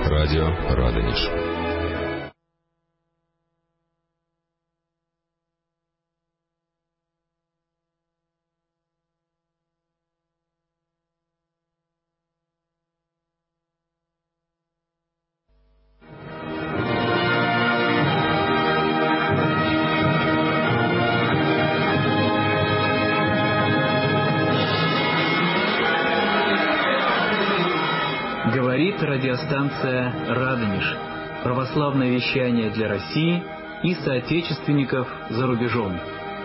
Радио Радонеж. Говорит радиостанция «Радонеж». Православное вещание для России и соотечественников за рубежом.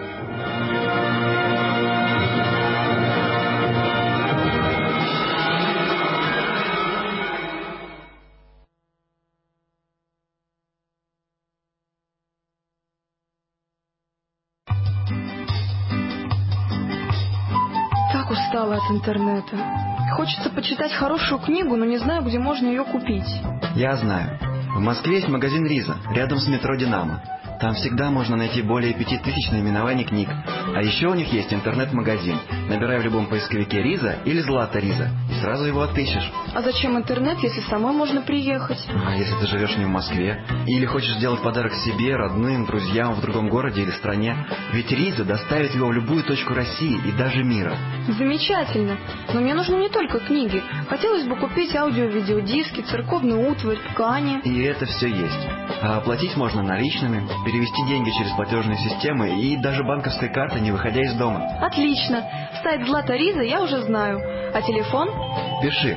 Так устала от интернета. Хочется почитать хорошую книгу, но не знаю, где можно ее купить. Я знаю. В Москве есть магазин «Риза», рядом с метро «Динамо». Там всегда можно найти более 5000 наименований книг. А еще у них есть интернет-магазин. Набирай в любом поисковике «Риза» или «Злата Риза» и сразу его отыщешь. А зачем интернет, если самой можно приехать? А если ты живешь не в Москве? Или хочешь сделать подарок себе, родным, друзьям в другом городе или стране? Ведь «Риза» доставит его в любую точку России и даже мира. Замечательно. Но мне нужны не только книги. Хотелось бы купить аудио-видеодиски, церковную утварь, ткани. И это все есть. А оплатить можно наличными, перевести деньги через платежные системы и даже банковской карты, не выходя из дома. Отлично. Сайт «Злата Риза» я уже знаю. А телефон? Пиши.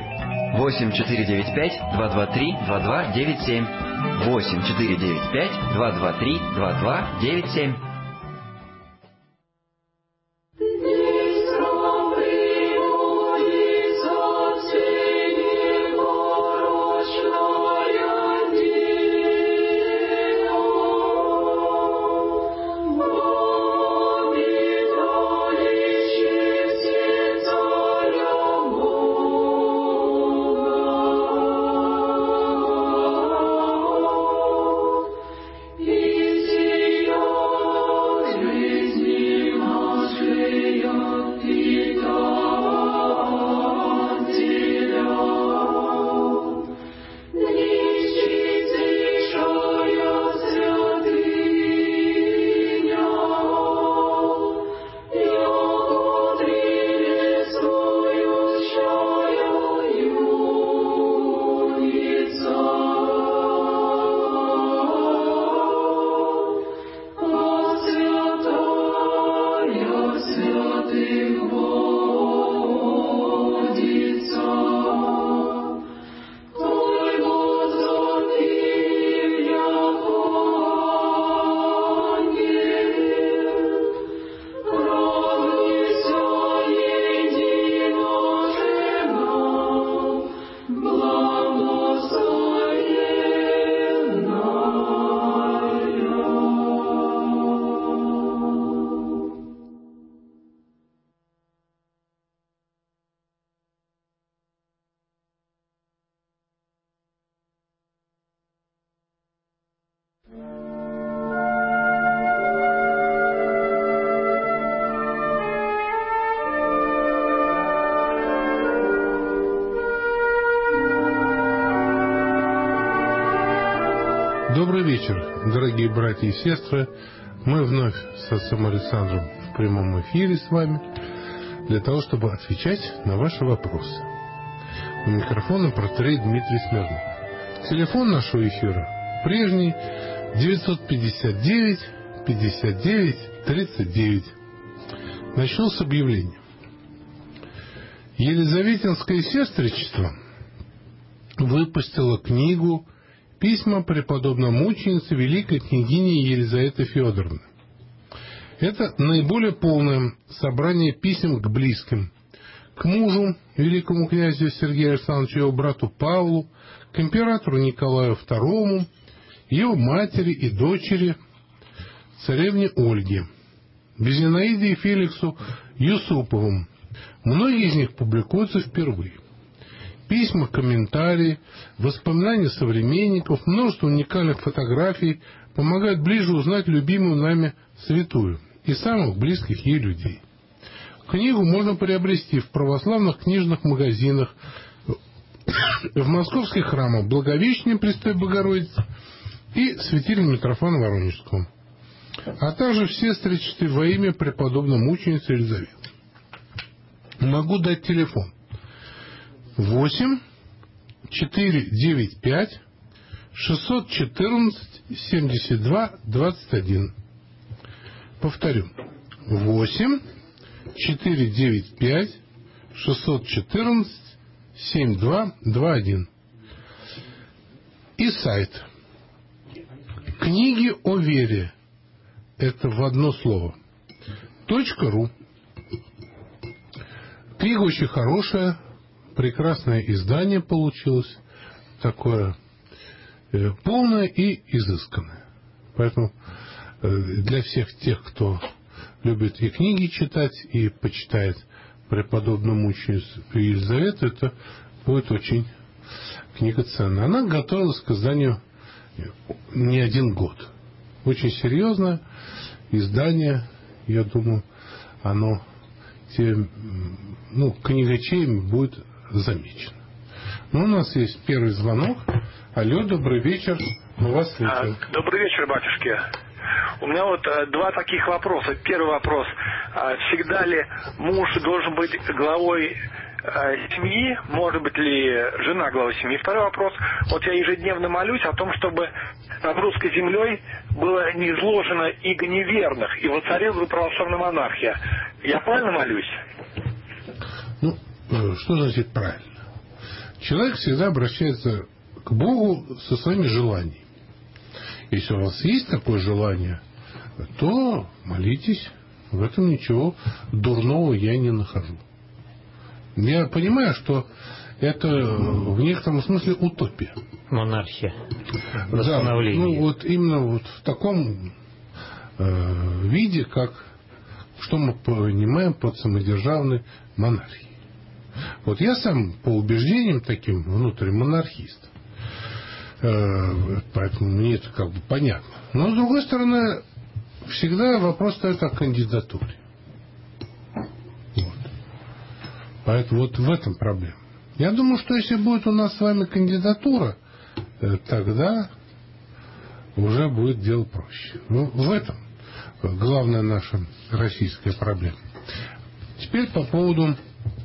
8495-223-2297. 8495-223-2297. Добрый вечер, дорогие братья и сестры. Мы вновь с отцом Александром в прямом эфире с вами для того, чтобы отвечать на ваши вопросы. У микрофона протоиерей Дмитрий Смирнов. Телефон нашего эфира прежний 959 59 39. Начну с объявления. Елизаветинское сестричество выпустило книгу «Письма преподобной мученицы великой княгини Елизаветы Федоровны». Это наиболее полное собрание писем к близким, к мужу, великому князю Сергею Александровичу, его брату Павлу, к императору Николаю II, его матери и дочери, царевне Ольге, Безинаиде и Феликсу Юсуповым. Многие из них публикуются впервые. Письма, комментарии, воспоминания современников, множество уникальных фотографий помогают ближе узнать любимую нами святую и самых близких ей людей. Книгу можно приобрести в православных книжных магазинах в московских храмах Благовещения Престой Богородицы и святилища Митрофана Воронежского, а также все встречи во имя преподобной мученицы Елизаветы. Могу дать телефон 8 495 614 72 21. Повторю. 8 495 614 7221. И сайт. Книги о вере. Это в одно слово. .ру. Книга очень хорошая. Прекрасное издание получилось. Такое полное и изысканное. Поэтому для всех тех, кто любит и книги читать, и почитает преподобную мученицу Елизавету, это будет очень книга ценная. Она готовилась к изданию не один год. Очень серьезное издание. Я думаю, оно книгачеями будет замечено. Но у нас есть первый звонок. Алло, добрый вечер. Мы вас слушаем. Добрый вечер, батюшки. У меня вот два таких вопроса. Первый вопрос. Всегда ли муж должен быть главой семьи? Может быть ли жена главой семьи? Второй вопрос. Вот я ежедневно молюсь о том, чтобы над русской землей было не изложено иго неверных и воцарилась бы православная монархия. Я правильно молюсь? Что значит правильно? Человек всегда обращается к Богу со своими желаниями. Если у вас есть такое желание, то молитесь. В этом ничего дурного я не нахожу. Я понимаю, что это в некотором смысле утопия. Монархия. Восстановление. Да, именно в таком виде, что мы понимаем под самодержавной монархией. Вот я сам по убеждениям таким внутренним монархист. Поэтому мне это понятно. Но, с другой стороны, всегда вопрос стоит о кандидатуре. Вот. Поэтому вот в этом проблема. Я думаю, что если будет у нас с вами кандидатура, тогда уже будет дело проще. В этом главная наша российская проблема. Теперь по поводу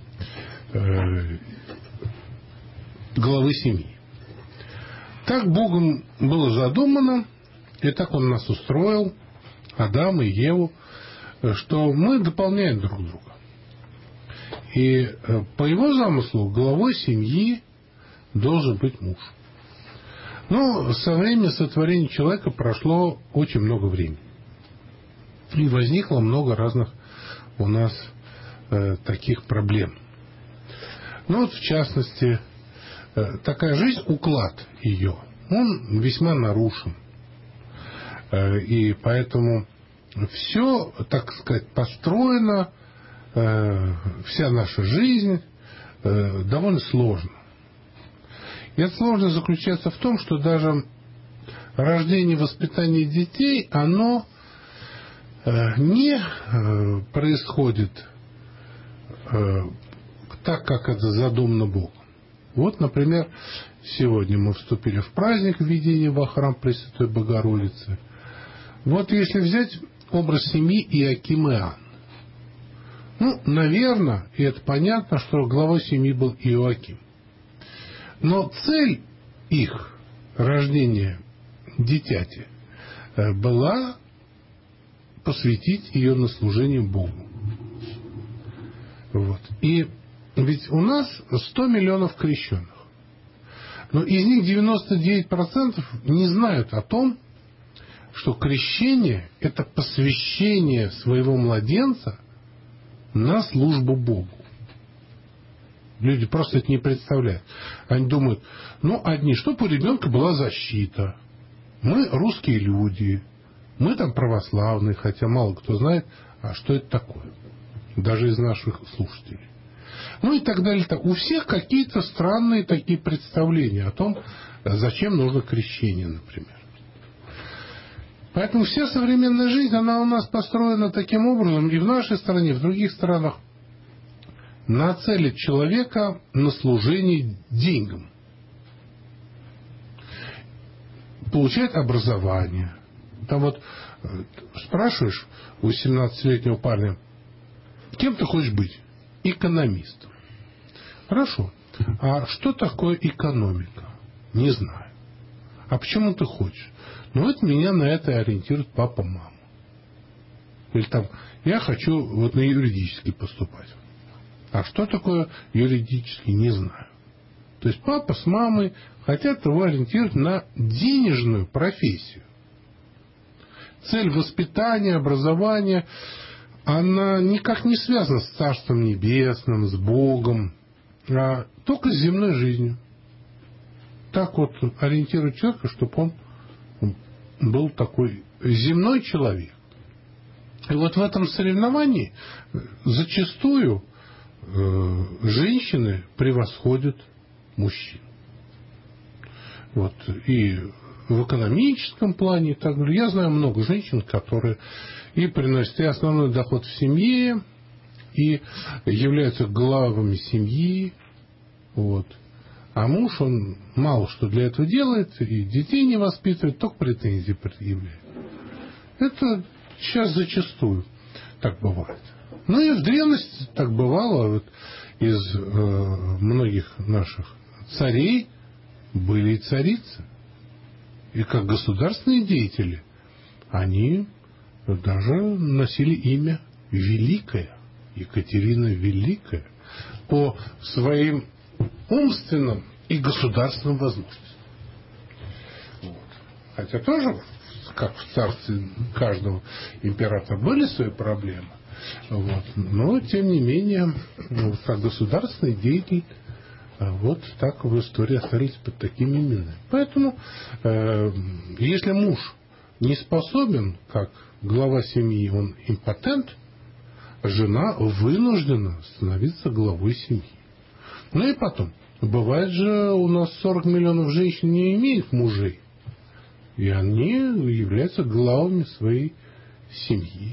главы семьи. Так Богом было задумано, и так Он нас устроил, Адама и Еву, что мы дополняем друг друга. И по Его замыслу главой семьи должен быть муж. Но со времени сотворения человека прошло очень много времени. И возникло много разных у нас таких проблем. Ну вот в частности, такая жизнь, уклад ее, он весьма нарушен. И поэтому все, так сказать, построено, вся наша жизнь довольно сложно. И эта сложность заключается в том, что даже рождение и воспитание детей, оно не происходит так, как это задумано Богом. Вот, например, сегодня мы вступили в праздник введения во храм Пресвятой Богородицы. Вот если взять образ семьи Иоакима и Анны. Наверное, и это понятно, что главой семьи был Иоаким. Но цель их рождения дитяти была посвятить ее на служение Богу. Вот. И ведь у нас 100 миллионов крещенных. Но из них 99% не знают о том, что крещение – это посвящение своего младенца на службу Богу. Люди просто это не представляют. Они думают, одни, чтобы у ребенка была защита. Мы русские люди, мы там православные, хотя мало кто знает, а что это такое. Даже из наших слушателей. И так далее. У всех какие-то странные такие представления о том, зачем нужно крещение, например. Поэтому вся современная жизнь, она у нас построена таким образом, и в нашей стране, и в других странах. нацелит человека на служение деньгам. Получает образование. Там вот спрашиваешь у 17-летнего парня, кем ты хочешь быть? Экономистом. Хорошо. А что такое экономика? Не знаю. А почему ты хочешь? Ну, вот меня на это ориентирует папа, мама. Или там, я хочу вот на юридический поступать. А что такое юридический, не знаю. То есть папа с мамой хотят его ориентировать на денежную профессию. Цель воспитания, образования, она никак не связана с Царством Небесным, с Богом, а только с земной жизнью. Так вот ориентирует человека, чтобы он был такой земной человек. И вот в этом соревновании зачастую женщины превосходят мужчин. Вот. И в экономическом плане, так далее. Я знаю много женщин, которые и приносят и основной доход в семье, и являются главами семьи. Вот. А муж, он мало что для этого делает, и детей не воспитывает, только претензии предъявляет. Это сейчас зачастую так бывает. Ну и в древности так бывало. Вот из многих наших царей были и царицы. И как государственные деятели они даже носили имя Великая, Екатерина Великая, по своим умственным и государственным возможностям. Вот. Хотя тоже, как в царстве каждого императора, были свои проблемы. Вот. Но, тем не менее, как государственный деятель, вот так в истории остались под такими именами. Поэтому, если муж не способен, как глава семьи, он импотент, жена вынуждена становиться главой семьи. Ну и потом, бывает же у нас 40 миллионов женщин не имеют мужей, и они являются главами своей семьи.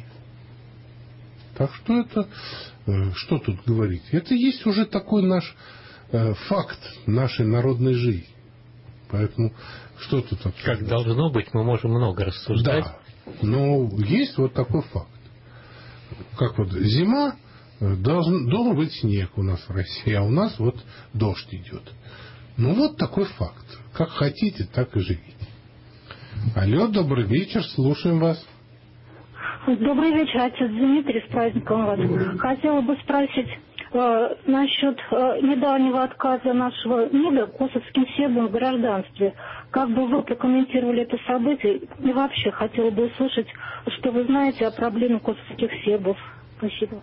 Так что это, что тут говорить, это есть уже такой наш факт нашей народной жизни. Поэтому что тут обсуждать? Как должно быть, мы можем много рассуждать. Да, но есть вот такой факт. Как вот зима, должен быть снег у нас в России, а у нас вот дождь идет. Ну вот такой факт. Как хотите, так и живите. Алло, добрый вечер, слушаем вас. Добрый вечер, отец Дмитрий, с праздником вас. Хотела бы спросить насчет недавнего отказа нашего МИДа косовским сербам в гражданстве. Как бы вы прокомментировали это событие? И вообще хотела бы услышать, что вы знаете о проблеме косовских сербов. Спасибо.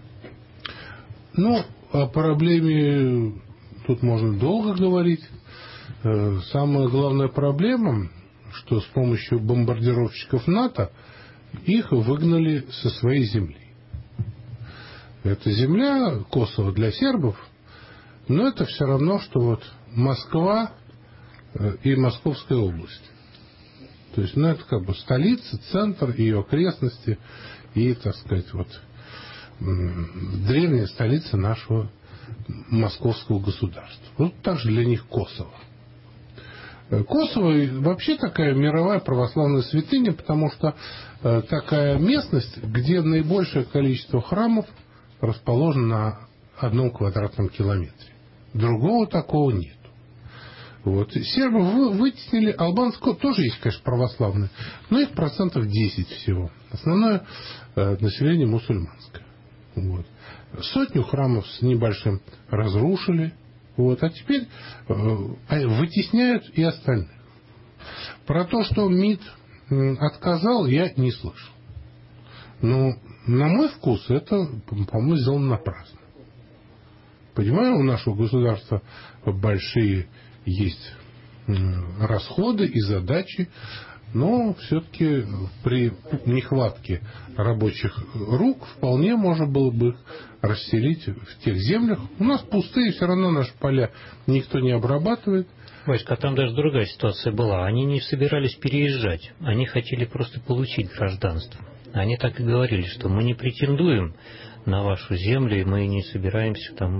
Ну, о проблеме тут можно долго говорить. Самая главная проблема, что с помощью бомбардировщиков НАТО их выгнали со своей земли. Это земля Косово для сербов, но это все равно, что вот Москва и Московская область. То есть, ну, это как бы столица, центр, ее окрестности и, так сказать, вот древняя столица нашего московского государства. Вот так же для них Косово. Косово вообще такая мировая православная святыня, потому что такая местность, где наибольшее количество храмов расположено на 1 квадратном километре. Другого такого нет. Вот. Сербы вытеснили, албанское тоже есть, конечно, православное, но их 10% всего. Основное население мусульманское. Вот. 100 храмов с небольшим разрушили, вот, а теперь вытесняют и остальных. Про то, что МИД отказал, я не слышал. Но, на мой вкус, это, по-моему, сделано напрасно. Понимаю, у нашего государства большие есть расходы и задачи, но все-таки при нехватке рабочих рук вполне можно было бы их расселить в тех землях. У нас пустые все равно наши поля никто не обрабатывает. Васька, там даже другая ситуация была. Они не собирались переезжать. Они хотели просто получить гражданство. Они так и говорили, что мы не претендуем на вашу землю, и мы не собираемся там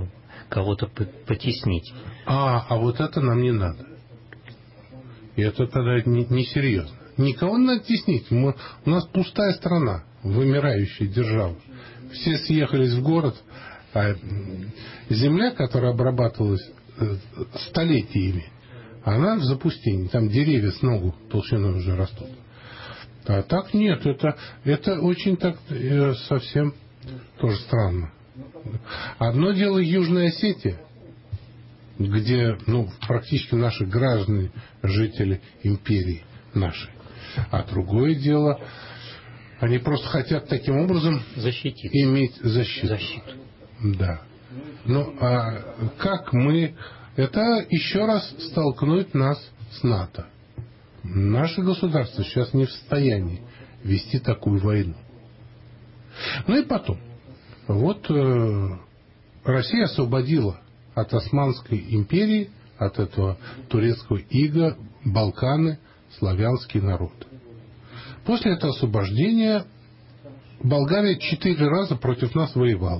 кого-то потеснить. А вот это нам не надо. И это тогда несерьезно. Никого не надо теснить. У нас пустая страна, вымирающая держава. Все съехались в город, а земля, которая обрабатывалась столетиями, она в запустении. Там деревья с ногу толщиной уже растут. А так нет, это очень так совсем тоже странно. Одно дело Южная Осетия, где практически наши граждане, жители империи нашей. А другое дело, они просто хотят таким образом иметь защиту. Да. А как мы... Это еще раз столкнуть нас с НАТО. Наше государство сейчас не в состоянии вести такую войну. И потом. Вот Россия освободила от Османской империи, от этого турецкого ига, Балканы, славянский народ. После этого освобождения Болгария 4 раза против нас воевала.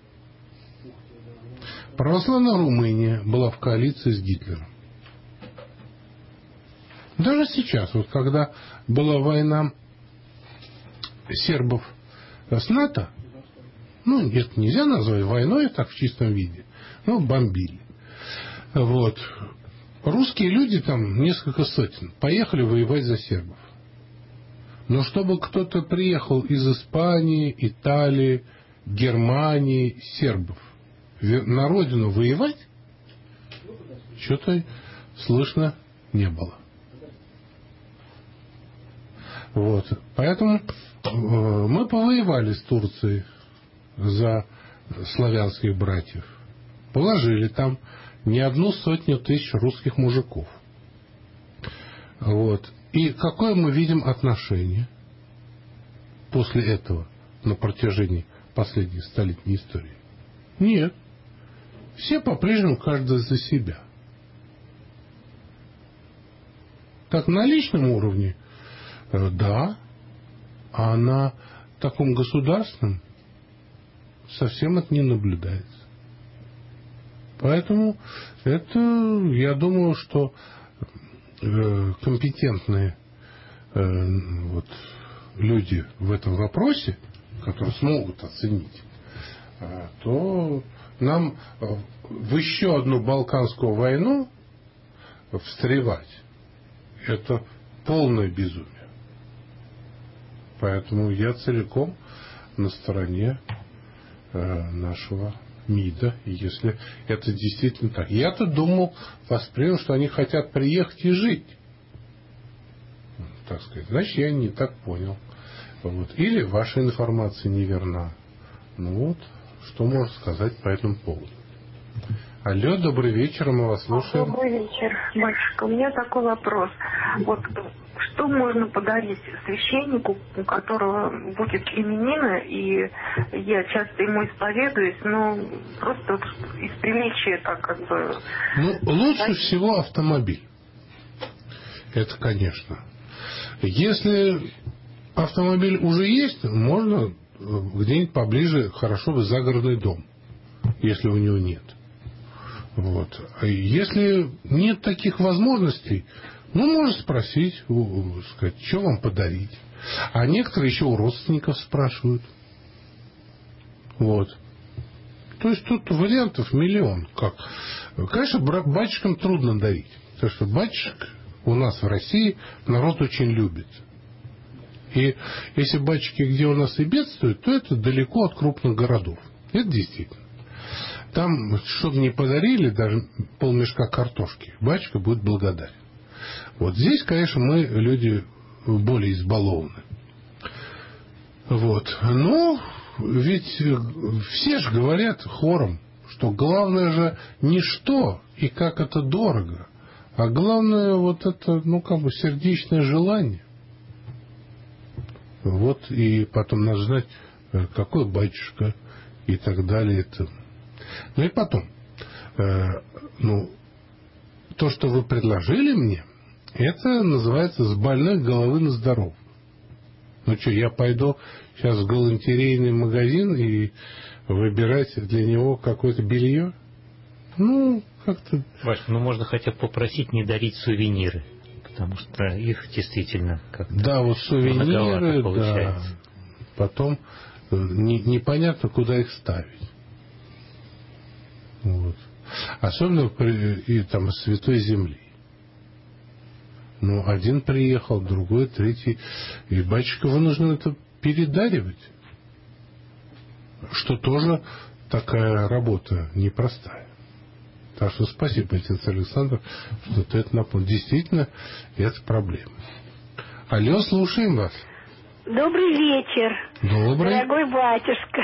Православная Румыния была в коалиции с Гитлером. Даже сейчас, вот когда была война сербов с НАТО, это нельзя назвать войной, так в чистом виде, бомбили. Вот. Русские люди там, несколько сотен, поехали воевать за сербов. Но чтобы кто-то приехал из Испании, Италии, Германии, сербов на родину воевать, что-то слышно не было. Вот. Поэтому мы повоевали с Турцией за славянских братьев. Положили там не 100 тысяч русских мужиков. Вот. И какое мы видим отношение после этого на протяжении последней столетней истории? Нет. Все по-прежнему каждый за себя. Так на личном уровне, да, а на таком государственном совсем это не наблюдается. Поэтому это, я думаю, что компетентные люди в этом вопросе, которые смогут оценить, то нам в еще одну Балканскую войну встревать — это полное безумие. Поэтому я целиком на стороне нашего МИДа, если это действительно так. Я-то думал, воспринял, что они хотят приехать и жить. Так сказать. Значит, я не так понял. Вот. Или ваша информация неверна. Что можно сказать по этому поводу? Алло, добрый вечер, мы вас слушаем. Добрый вечер, батюшка. У меня такой вопрос. Что можно подарить священнику, у которого будет именины, и я часто ему исповедуюсь, но просто из приличия так лучше всего автомобиль. Это, конечно. Если автомобиль уже есть, можно где-нибудь поближе, хорошо бы загородный дом, если у него нет. Вот. А если нет таких возможностей, можно спросить, сказать, что вам подарить. А некоторые еще у родственников спрашивают. Вот. То есть тут вариантов миллион. Как? Конечно, батюшкам трудно дарить. Потому что батюшек у нас в России народ очень любит. И если батюшки где у нас и бедствуют, то это далеко от крупных городов. Это действительно. Там, чтобы не подарили даже полмешка картошки, батюшка будет благодарен. Вот здесь, конечно, мы люди более избалованы. Вот. Но ведь все же говорят хором, что главное же не что и как это дорого, а главное это, сердечное желание. Вот, и потом надо знать, какой батюшка и так далее. И потом, то, что вы предложили мне, это называется с больной головы на здоровую. Я пойду сейчас в галантерейный магазин и выбирать для него какое-то белье? Ну, как-то... Вась, ну можно хотя бы попросить не дарить сувениры, потому что их действительно как-то да, вот сувениры, получается. Да. Потом непонятно, куда их ставить. Вот. Особенно и там Святой Земли. Ну, один приехал, другой, третий. И батюшка вынужден это передаривать. Что тоже такая работа непростая. Так что спасибо, отец Александр, что ты это напомнил. Действительно, это проблема. Алло, слушаем вас. Добрый вечер. Добрый. Дорогой батюшка.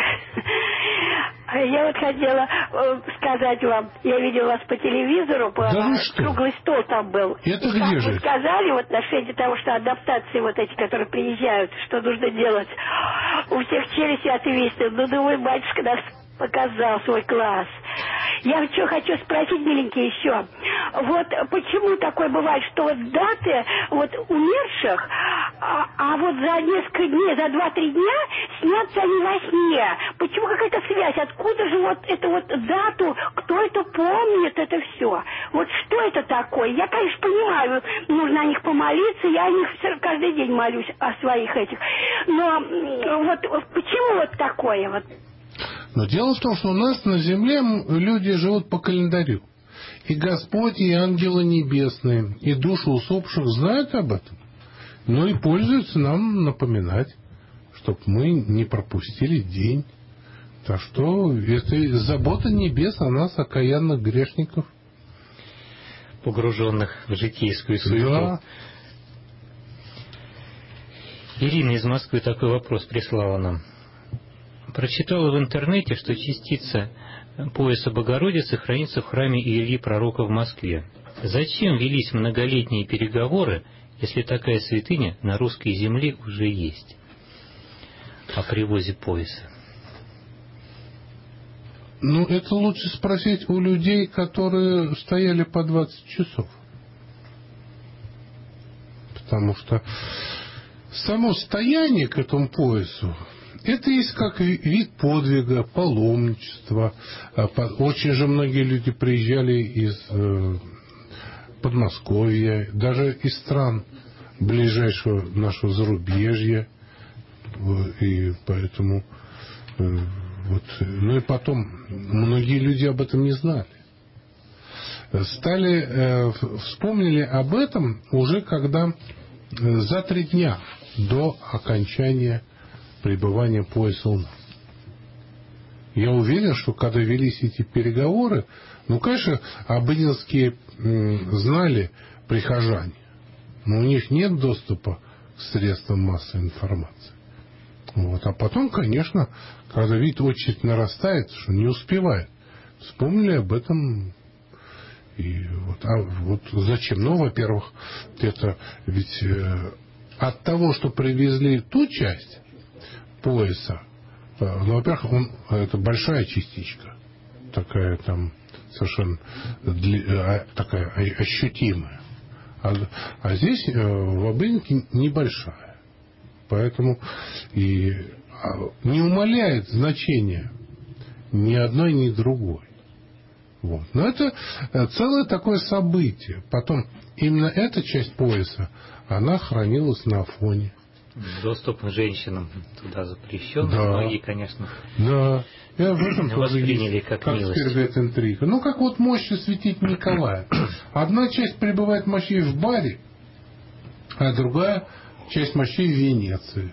Я вот хотела сказать вам, я видела вас по телевизору, круглый стол там был. Это где же? Вы сказали в отношении того, что адаптации вот эти, которые приезжают, что нужно делать. У всех челюсти отвисли. Ну, думаю, батюшка нас показал свой класс. Я что хочу спросить, миленький, еще. Вот почему такое бывает, что вот даты вот умерших, а вот за несколько дней, за 2-3 дня снятся они во сне? Почему какая-то связь? Откуда же вот эту вот дату, кто это помнит, это все? Вот что это такое? Я, конечно, понимаю, нужно о них помолиться, я о них каждый день молюсь, о своих этих. Но вот почему вот такое вот? Но дело в том, что у нас на земле люди живут по календарю. И Господь, и ангелы небесные, и души усопших знают об этом. Ну и пользуются нам напоминать, чтобы мы не пропустили день. Так что это забота небес о нас, окаянных грешников. Погруженных в житейскую суету. Да. Ирина из Москвы такой вопрос прислала нам. Прочитала в интернете, что частица пояса Богородицы хранится в храме Ильи Пророка в Москве. Зачем велись многолетние переговоры, если такая святыня на русской земле уже есть? О привозе пояса. Ну, это лучше спросить у людей, которые стояли по 20 часов. Потому что само стояние к этому поясу, это есть как вид подвига, паломничества. Очень же многие люди приезжали из Подмосковья, даже из стран ближайшего нашего зарубежья. И поэтому вот, ну и потом многие люди об этом не знали. Вспомнили об этом уже когда за 3 дня до окончания пребывания пояса у нас. Я уверен, что когда велись эти переговоры, ну, конечно, обыденские знали прихожане, но у них нет доступа к средствам массовой информации. Вот. А потом, конечно, когда видят, очередь нарастает, что не успевает, вспомнили об этом. И вот, вот зачем? Ну, во-первых, это ведь от того, что привезли ту часть пояса, ну, во-первых, это большая частичка, такая там совершенно такая ощутимая, а здесь в обыденке небольшая, поэтому и не умаляет значения ни одной, ни другой. Вот. Но это целое такое событие. Потом именно эта часть пояса, она хранилась на Афоне. Доступ к женщинам туда запрещен. Да. Многие, конечно, да. Я в этом восприняли как милость. Теперь говорит интрига. Ну, как вот мощи святителя Николая. Одна часть пребывает мощей в Баре, а другая часть мощей в Венеции.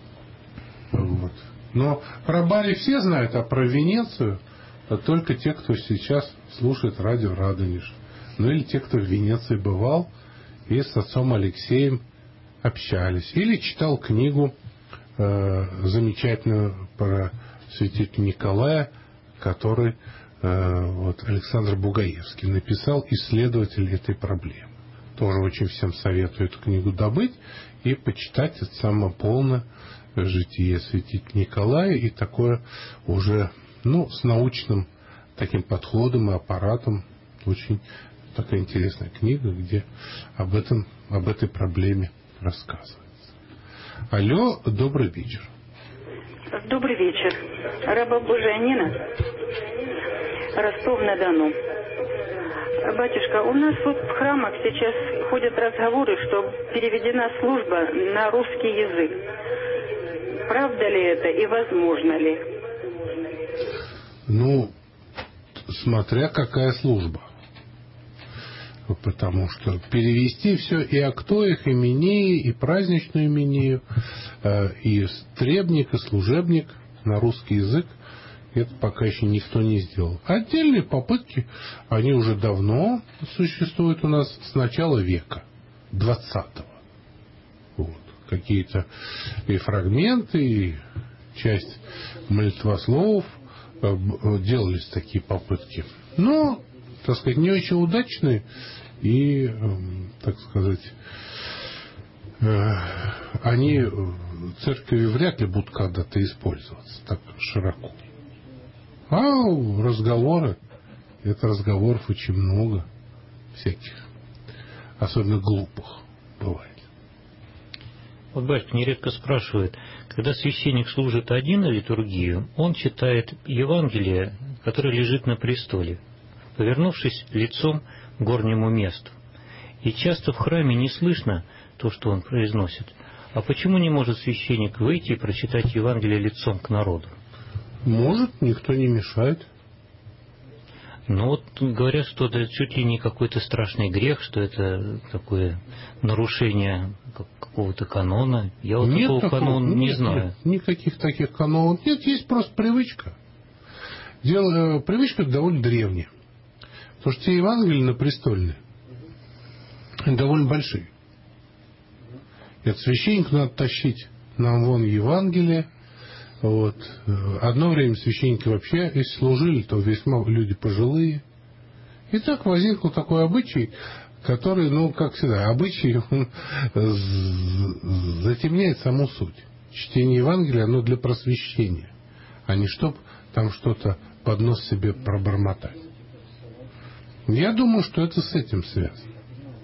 Вот. Но про Бари все знают, а про Венецию только те, кто сейчас слушает радио Радонеж. Ну или те, кто в Венеции бывал и с отцом Алексеем общались. Или читал книгу замечательную про святителя Николая, который вот, Александр Бугаевский написал, исследователь этой проблемы. Тоже очень всем советую эту книгу добыть и почитать это самое полное житие святителя Николая, и такое уже, ну, с научным таким подходом и аппаратом. Очень такая интересная книга, где об этой проблеме рассказывается. Алло, добрый вечер. Добрый вечер. Раба Божия Нина, Ростов-на-Дону. Батюшка, у нас вот в храмах сейчас ходят разговоры, что переведена служба на русский язык. Правда ли это и возможно ли? Ну, смотря какая служба. Потому что перевести все и актоих, и минеи, и праздничную минею, и требник, и служебник на русский язык, это пока еще никто не сделал. Отдельные попытки, они уже давно существуют у нас с начала века, 20-го. Вот. Какие-то и фрагменты, и часть молитвословов делались такие попытки. Но, так сказать, не очень удачные и, так сказать, они церковью вряд ли будут когда-то использоваться так широко. А разговоры, это разговоров очень много всяких, особенно глупых бывает. Вот батюшка нередко спрашивает, когда священник служит один на литургию, он читает Евангелие, которое лежит на престоле, повернувшись лицом к горнему месту. И часто в храме не слышно то, что он произносит. А почему не может священник выйти и прочитать Евангелие лицом к народу? Может, никто не мешает. Но вот говорят, что это чуть ли не какой-то страшный грех, что это такое нарушение какого-то канона. Я вот нет такого канона не знаю. Нет, никаких таких канонов нет, есть просто привычка. Привычка довольно древняя. Потому что те Евангелия на престольные довольно большие. И от священника надо тащить нам вон Евангелие. Вот. Одно время священники вообще, если служили, то весьма люди пожилые. И так возникл такой обычай, который, ну, как всегда, обычай затемняет саму суть. Чтение Евангелия, оно для просвещения, а не чтоб там что-то под нос себе пробормотать. Я думаю, что это с этим связано.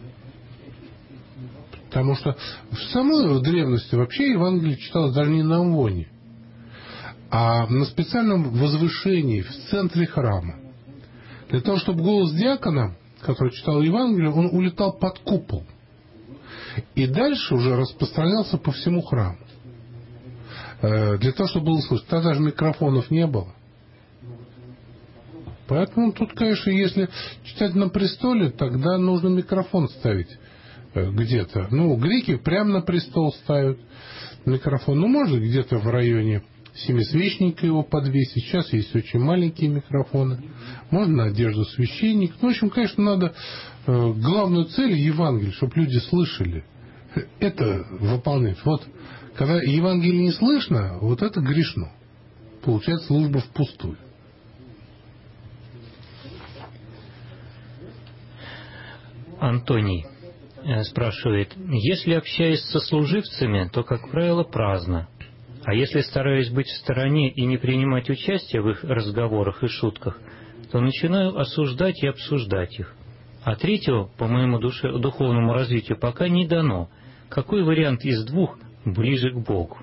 Потому что в самой древности вообще Евангелие читалось даже не на амвоне, а на специальном возвышении в центре храма. Для того, чтобы голос диакона, который читал Евангелие, он улетал под купол. И дальше уже распространялся по всему храму. Для того, чтобы было слышно. Тогда же микрофонов не было. Поэтому тут, конечно, если читать на престоле, тогда нужно микрофон ставить где-то. Ну, греки прямо на престол ставят микрофон. Ну, может, где-то в районе семисвечника его подвесить. Сейчас есть очень маленькие микрофоны. Можно на одежду священника. Ну, в общем, конечно, надо главную цель Евангелия, чтобы люди слышали. Это выполнять. Вот, когда Евангелие не слышно, вот это грешно. Получается служба впустую. Антоний спрашивает, если общаюсь со служивцами, то, как правило, праздно. А если стараюсь быть в стороне и не принимать участие в их разговорах и шутках, то начинаю осуждать и обсуждать их. А третьего, по моему духовному развитию, пока не дано. Какой вариант из двух ближе к Богу?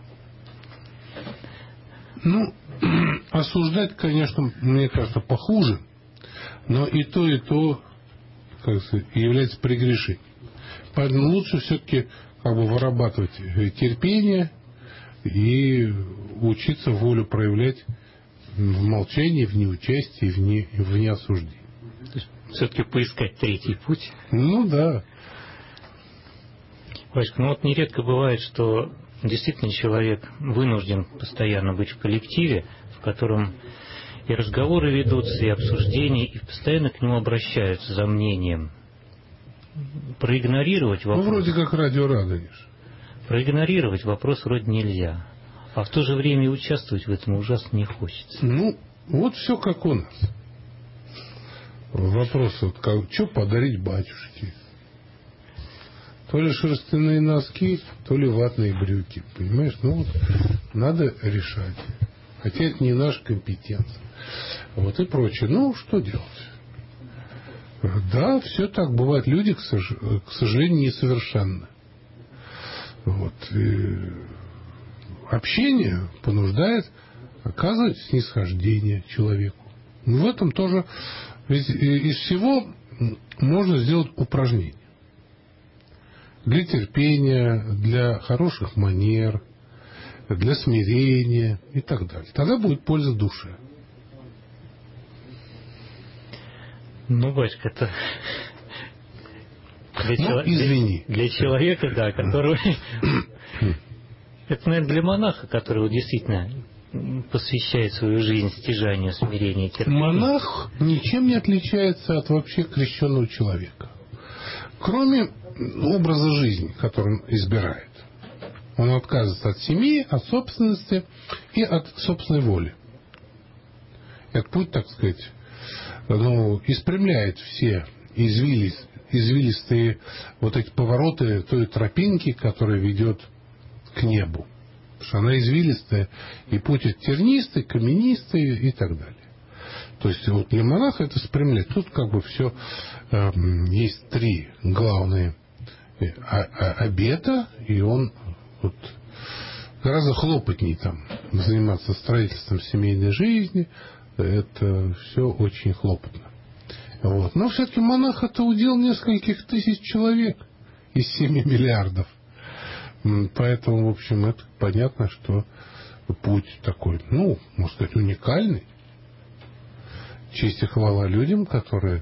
Ну, осуждать, конечно, мне кажется, похуже, но и то, как сказать, является прегрешением. Поэтому лучше все-таки как бы вырабатывать терпение и учиться волю проявлять в молчании, в неучастии, в неосуждении. То есть все-таки поискать третий путь? Ну да. Васька, ну вот нередко бывает, что действительно человек вынужден постоянно быть в коллективе, в котором и разговоры ведутся, и обсуждения, и постоянно к нему обращаются за мнением. Проигнорировать вопрос... Ну, вроде как радио Радонеж. Проигнорировать вопрос вроде нельзя. А в то же время и участвовать в этом ужасно не хочется. Ну, вот все как у нас. Вопрос, вот, что подарить батюшке? То ли шерстяные носки, то ли ватные брюки. Понимаешь? Ну, вот, надо решать. Хотя это не наша компетенция. Вот и прочее. Ну, что делать? Да, все так. Бывают люди, к сожалению, несовершенны. Вот. И общение понуждает оказывать снисхождение человеку. В этом тоже... Ведь из всего можно сделать упражнение для терпения, для хороших манер, для смирения и так далее. Тогда будет польза душе. Ну, батюшка, это... Извини. Для человека, да, который... Это, наверное, для монаха, который вот действительно посвящает свою жизнь стяжанию, смирению, терпению. Монах ничем не отличается от вообще крещенного человека. Кроме образа жизни, который он избирает. Он отказывается от семьи, от собственности и от собственной воли. Этот путь, так сказать, испрямляет все извилистые вот эти повороты той тропинки, которая ведет к небу. Потому что она извилистая, и путь тернистый, каменистый и так далее. То есть вот для монаха это спрямляет. Тут как бы все есть три главные обета, и он вот гораздо хлопотнее там заниматься строительством семейной жизни. Это все очень хлопотно. Вот. Но все-таки монах это удел нескольких тысяч человек из 7 миллиардов. Поэтому, в общем, это понятно, что путь такой, можно сказать, уникальный. Честь и хвала людям, которые,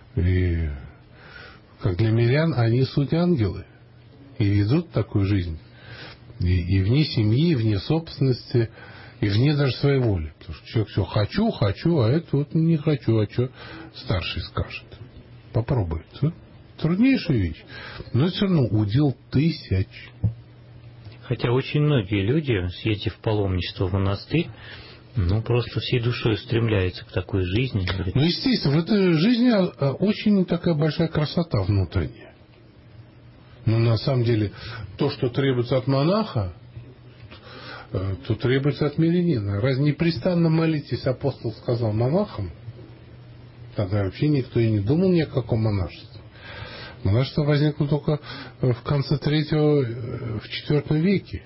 как для мирян, они суть ангелы и ведут такую жизнь. И вне семьи, и вне собственности, и вне даже своей воли. Потому что человек все хочу, а это вот не хочу, а что старший скажет. Попробует. Труднейшая вещь. Но это все равно удел тысяч. Хотя очень многие люди, съездив в паломничество в монастырь, просто всей душой устремляются к такой жизни. Естественно, в этой жизни очень такая большая красота внутренняя. Но на самом деле то, что требуется от монаха, то требуется от мирянина. Раз непрестанно молитесь, апостол сказал монахам, тогда вообще никто и не думал ни о каком монашестве. Монашество возникло только в конце III, в IV веке.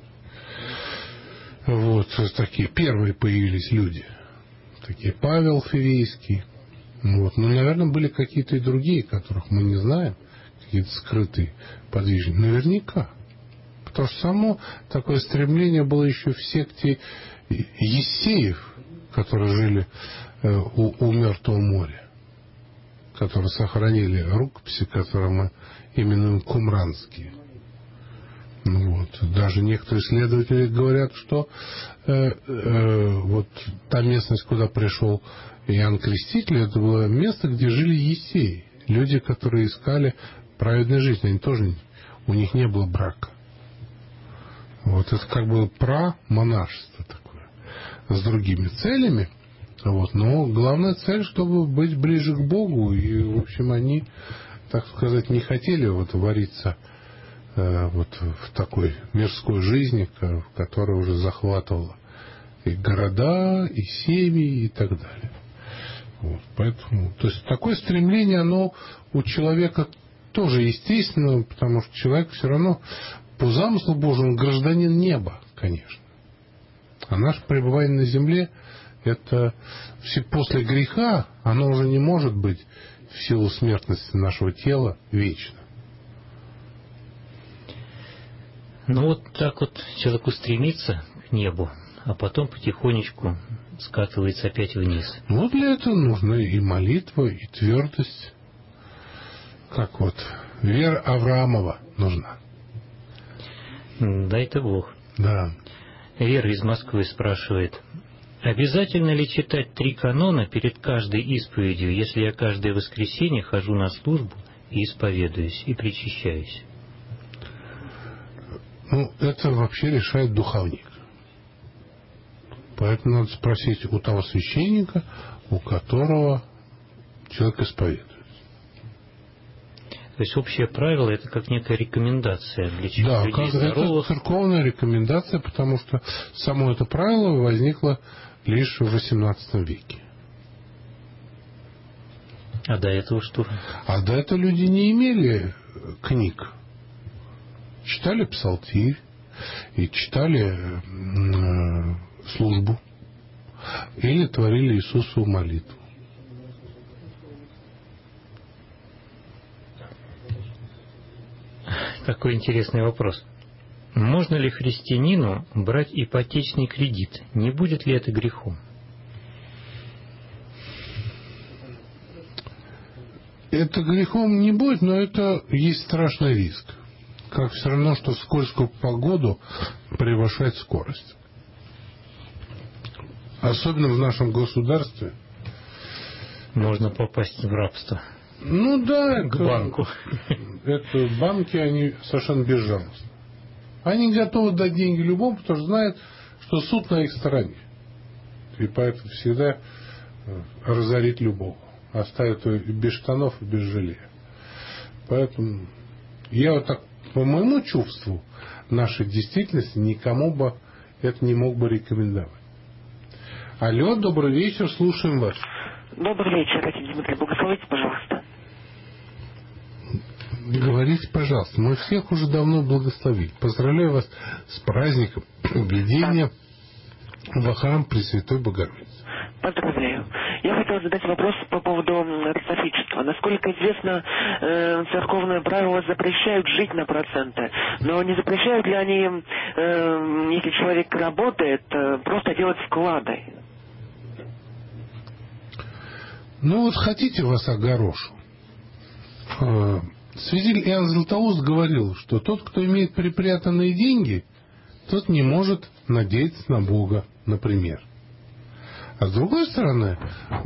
Вот такие первые появились люди. Такие Павел Фивейский. Но, наверное, были какие-то и другие, которых мы не знаем. Какие-то скрытые подвижники. Наверняка. Потому что само такое стремление было еще в секте Ессеев, которые жили у Мертвого моря, которые сохранили рукописи, которые мы именуем кумранские. Даже некоторые исследователи говорят, что вот та местность, куда пришел Иоанн Креститель, это было место, где жили Ессеи. Люди, которые искали праведной жизни. Они тоже, у них не было брака. Это как бы промонашество такое. С другими целями. Но главная цель, чтобы быть ближе к Богу. И, в общем, они, так сказать, не хотели вариться в такой мирской жизни, которая уже захватывала и города, и семьи, и так далее. Поэтому, то есть такое стремление, оно у человека тоже естественно, потому что человек все равно по замыслу Божьему гражданин неба, конечно. А наше пребывание на земле, это после греха, оно уже не может быть в силу смертности нашего тела вечно. Так человек устремится к небу, а потом потихонечку скатывается опять вниз. Для этого нужна и молитва, и твердость. Как вера Авраамова нужна. Дай-то Бог. Да. Вера из Москвы спрашивает: обязательно ли читать 3 канона перед каждой исповедью, если я каждое воскресенье хожу на службу и исповедуюсь, и причащаюсь? Это вообще решает духовник. Поэтому надо спросить у того священника, у которого человек исповедуется. То есть общее правило — это как некая рекомендация для людей здоровых. Это церковная рекомендация, потому что само это правило возникло лишь в XVIII веке. А до этого что? А до этого люди не имели книг. Читали псалтирь и читали службу или творили Иисусову молитву. Такой интересный вопрос. Можно ли христианину брать ипотечный кредит? Не будет ли это грехом? Это грехом не будет, но это есть страшный риск. Как все равно, что в скользкую погоду превышать скорость. Особенно в нашем государстве. Можно попасть в рабство. Ну да, к банку. Это банки, они совершенно безжалостны. Они готовы дать деньги любому, потому что знают, что суд на их стороне. И поэтому всегда разорит любого. Оставит его без штанов и без жилья. Поэтому я вот так, по моему чувству нашей действительности, никому бы это не мог бы рекомендовать. Алло, добрый вечер, слушаем вас. Добрый вечер, отец Дмитрий, благословите, пожалуйста. Говорите, пожалуйста, мы всех уже давно благословили. Поздравляю вас с праздником введения во храм Пресвятой Богородицы. Поздравляю. Я хотел задать вопрос по поводу ростовщичества. Насколько известно, церковные правила запрещают жить на проценты, но не запрещают ли они, если человек работает, просто делать вклады? Ну вот хотите, вас огорошу. Святитель Иоанн Златоуст говорил, что тот, кто имеет припрятанные деньги, тот не может надеяться на Бога, например. А с другой стороны,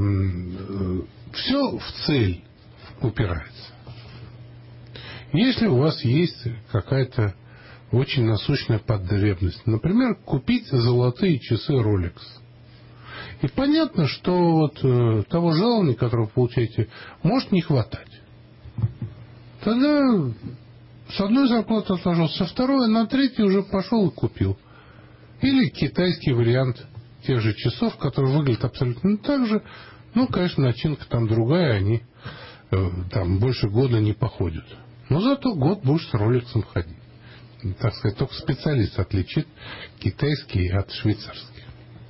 все в цель упирается. Если у вас есть какая-то очень насущная потребность, например, купить золотые часы Rolex, и понятно, что вот того жалования, которое вы получаете, может не хватать. Тогда с одной зарплаты отложил, со второй, на третью уже пошел и купил. Или китайский вариант тех же часов, которые выглядят абсолютно так же. Ну, конечно, начинка там другая, они там больше года не походят. Но зато год будешь с роликсом ходить. Так сказать, только специалист отличит китайский от швейцарских.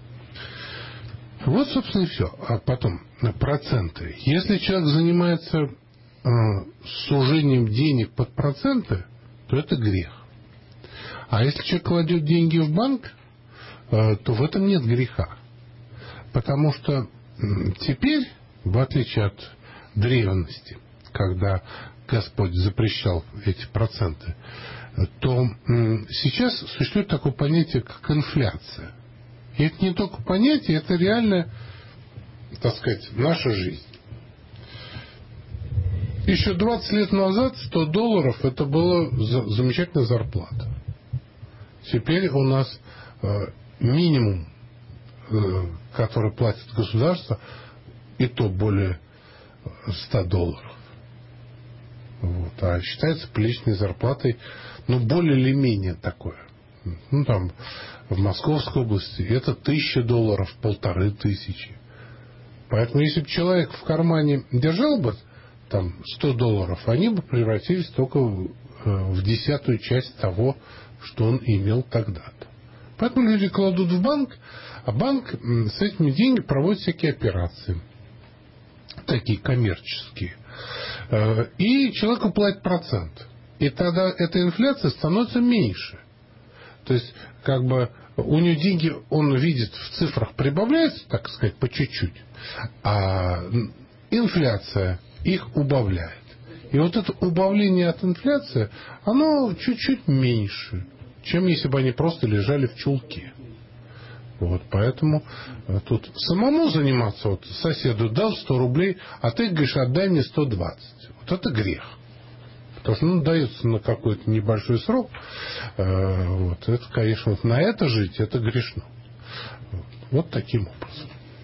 Вот, собственно, и все. А потом проценты. Если человек занимается сужением денег под проценты, то это грех. А если человек кладет деньги в банк, то в этом нет греха. Потому что теперь, в отличие от древности, когда Господь запрещал эти проценты, то сейчас существует такое понятие, как инфляция. И это не только понятие, это реальная, так сказать, наша жизнь. Еще 20 лет назад $100 это была замечательная зарплата. Теперь у нас минимум, который платит государство, и то более $100. Вот. А считается приличной зарплатой, ну, более или менее такое. Ну, там, в Московской области это $1000, 1500. Поэтому, если бы человек в кармане держал бы там $100, они бы превратились только в 10-ю часть того, что он имел тогда-то. Поэтому люди кладут в банк, а банк с этими деньгами проводит всякие операции, такие коммерческие. И человеку платит процент. И тогда эта инфляция становится меньше. То есть, как бы, у него деньги, он видит, в цифрах прибавляется, так сказать, по чуть-чуть, а инфляция их убавляет. И вот это убавление от инфляции, оно чуть-чуть меньше, чем если бы они просто лежали в чулке. Вот, поэтому тут самому заниматься, вот соседу дал 100 рублей, а ты говоришь, отдай мне 120. Вот это грех. Потому что, дается на какой-то небольшой срок. Вот, это, конечно, вот на это жить, это грешно. Вот таким образом.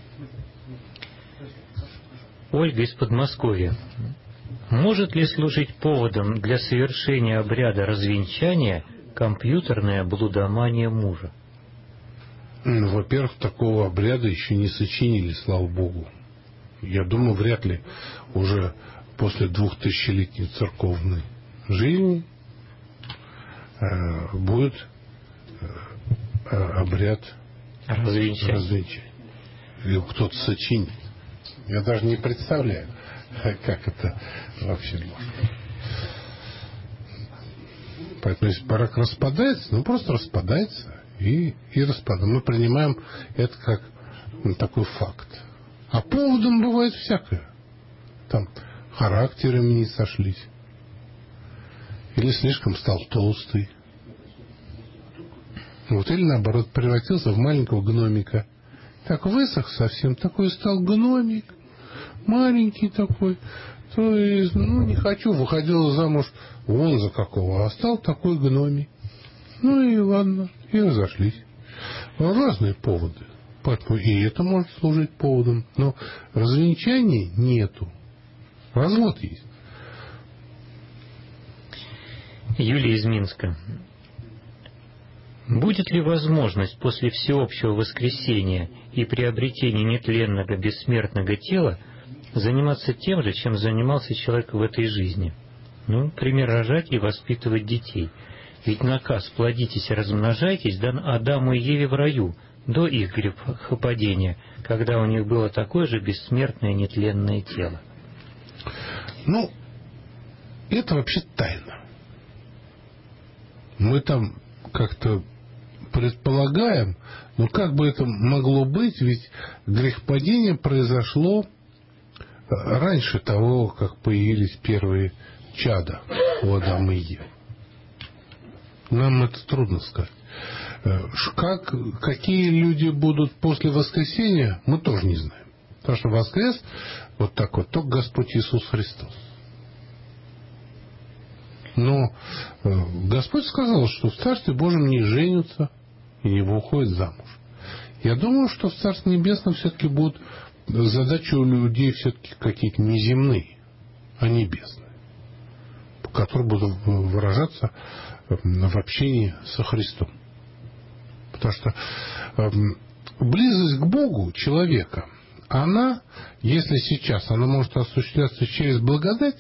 Ольга из Подмосковья. Может ли служить поводом для совершения обряда развенчания компьютерная блудомания мужа? Во-первых, такого обряда еще не сочинили, слава Богу. Я думаю, вряд ли уже после 2000-летней церковной жизни будет обряд развенчания. Или кто-то сочинит. Я даже не представляю, как это вообще можно. Поэтому если брак распадается, ну просто распадается и распадается. Мы принимаем это как такой факт. А поводом бывает всякое. Там характерами не сошлись. Или слишком стал толстый. Вот, или наоборот, превратился в маленького гномика. Так высох совсем, такой стал гномик. Маленький такой. То есть, не хочу, выходила замуж вон за какого, а стал такой гномик. Ну и ладно, и разошлись. Разные поводы. Поэтому и это может служить поводом. Но развенчания нету. Развод есть. Юлия из Минска. Будет ли возможность после всеобщего воскресения и приобретения нетленного бессмертного тела заниматься тем же, чем занимался человек в этой жизни? Например, рожать и воспитывать детей. Ведь наказ «плодитесь и размножайтесь» дан Адаму и Еве в раю, до их грехопадения, когда у них было такое же бессмертное нетленное тело. Это вообще тайна. Мы там как-то предполагаем, но как бы это могло быть, ведь грехопадение произошло раньше того, как появились первые чада у Адама и Евы. Нам это трудно сказать. Какие люди будут после воскресения, мы тоже не знаем. Потому что воскрес вот так вот только Господь Иисус Христос. Но Господь сказал, что в Царстве Божьем не женятся и не выходят замуж. Я думаю, что в Царстве Небесном все-таки будут задачи у людей все-таки какие-то неземные, а небесные, которые будут выражаться в общении со Христом. Потому что близость к Богу человека, она, если сейчас она может осуществляться через благодать